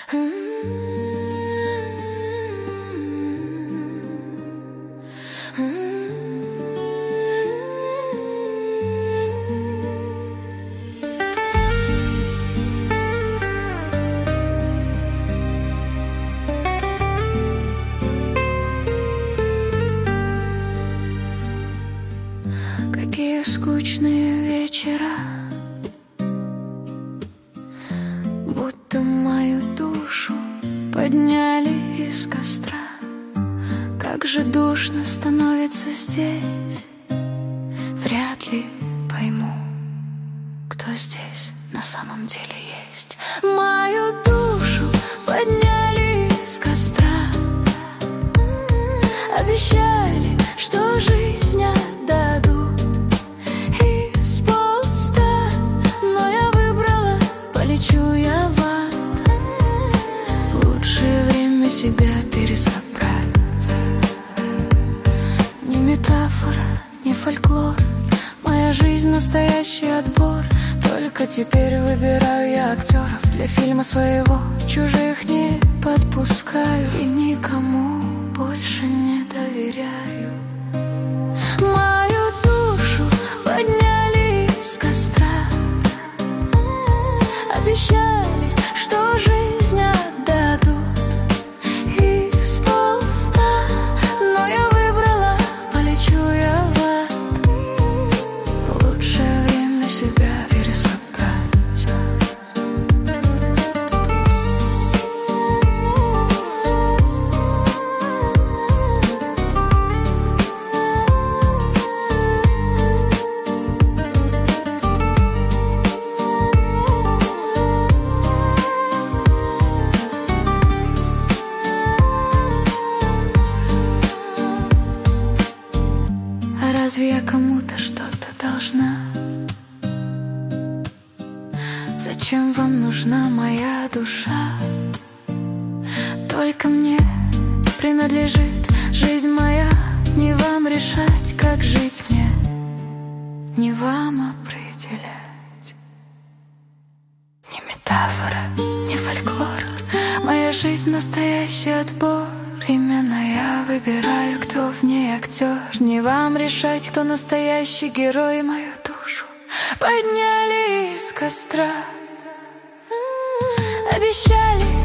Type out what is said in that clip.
Какие скучные вечера, будто мою душу подняли из костра. Как же душно становится здесь, вряд ли пойму, кто здесь на самом деле есть. Мою душу подняли из костра, обещали, что жизнь отдадут из поста, но я выбрала, полечу я в ад. Лучшее время себя пересобрать. Не метафора, не фольклор, моя жизнь настоящий отбор. Только теперь выбираю я актеров для фильма своего. Чужих не подпускаю и никому больше не доверяю. Мою душу подняли из костра, обещали, что жизнь отдадут из поста, но я выбрала, полечу я в ад. Лучшее время себя пересобрать. А разве я кому-то что-то должна? Зачем вам нужна моя душа? Только мне принадлежит жизнь моя. Не вам решать, как жить мне, не вам определять. Не метафора, не фольклор, моя жизнь настоящий отбор. Именно я выбираю, кто в ней актер. Не вам решать, кто настоящий герой. Мою душу подняли из костра, обещали,